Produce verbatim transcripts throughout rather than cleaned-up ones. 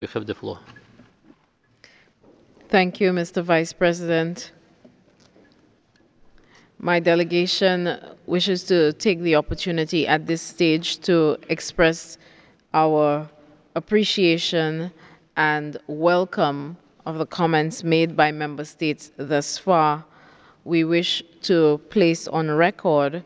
You have the floor. Thank you, Mister Vice President. My delegation wishes to take the opportunity at this stage to express our appreciation and welcome of the comments made by member states thus far. We wish to place on record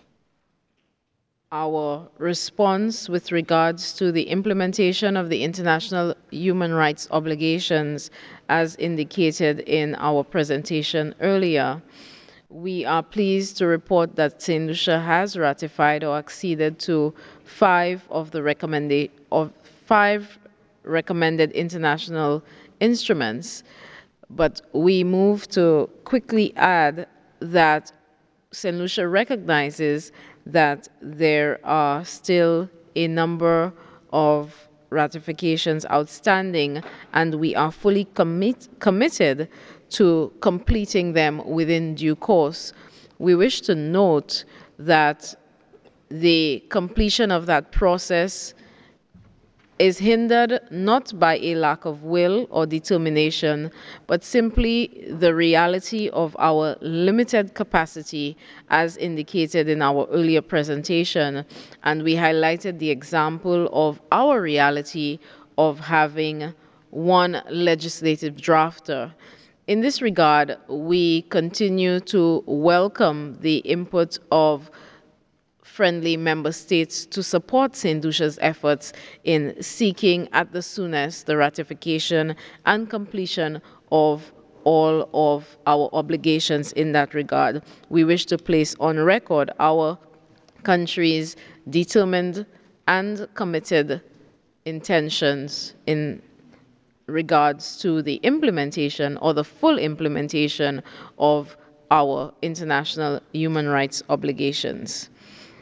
our response with regards to the implementation of the international human rights obligations as indicated in our presentation earlier. We are pleased to report that Saint Lucia has ratified or acceded to five of the recommenda- of five recommended international instruments. But we move to quickly add that Saint Lucia recognizes that there are still a number of ratifications outstanding, and we are fully commit, committed to completing them within due course. We wish to note that the completion of that process is hindered not by a lack of will or determination, but simply the reality of our limited capacity, as indicated in our earlier presentation. And we highlighted the example of our reality of having one legislative drafter. In this regard, we continue to welcome the input of friendly member states to support Saint Lucia's efforts in seeking at the soonest the ratification and completion of all of our obligations in that regard. We wish to place on record our country's determined and committed intentions in regards to the implementation or the full implementation of our international human rights obligations.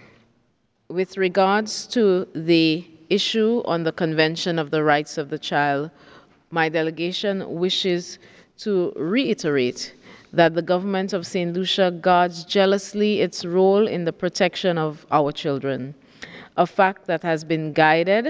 With regards to the issue on the Convention of the Rights of the Child, my delegation wishes to reiterate that the government of Saint Lucia guards jealously its role in the protection of our children, a fact that has been guided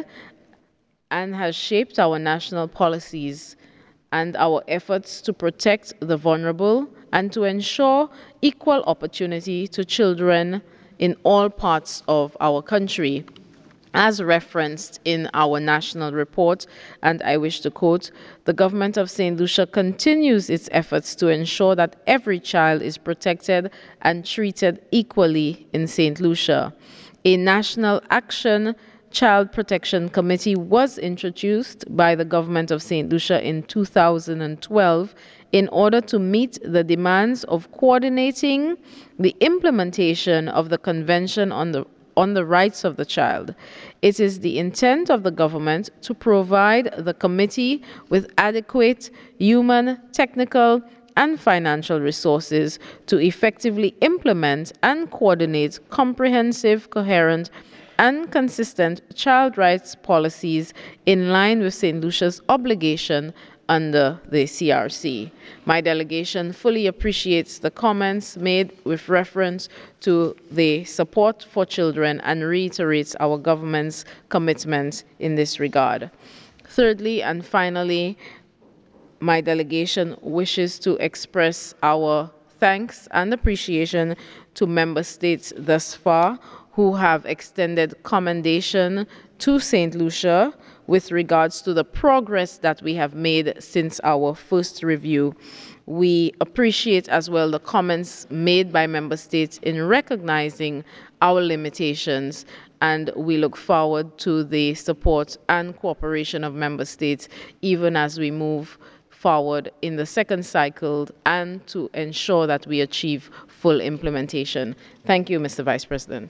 and has shaped our national policies and our efforts to protect the vulnerable and to ensure equal opportunity to children in all parts of our country. As referenced in our national report, and I wish to quote, the government of Saint Lucia continues its efforts to ensure that every child is protected and treated equally in Saint Lucia. A national action Child Protection Committee was introduced by the government of Saint Lucia in two thousand twelve in order to meet the demands of coordinating the implementation of the Convention on the on the Rights of the Child. It is the intent of the government to provide the committee with adequate human, technical, and financial resources to effectively implement and coordinate comprehensive, coherent, and consistent child rights policies in line with Saint Lucia's obligation under the C R C. My delegation fully appreciates the comments made with reference to the support for children and reiterates our government's commitment in this regard. Thirdly and finally, my delegation wishes to express our thanks and appreciation to member states thus far who have extended commendation to Saint Lucia with regards to the progress that we have made since our first review. We appreciate as well the comments made by member states in recognizing our limitations, and we look forward to the support and cooperation of member states even as we move forward in the second cycle and to ensure that we achieve full implementation. Thank you, Mister Vice President.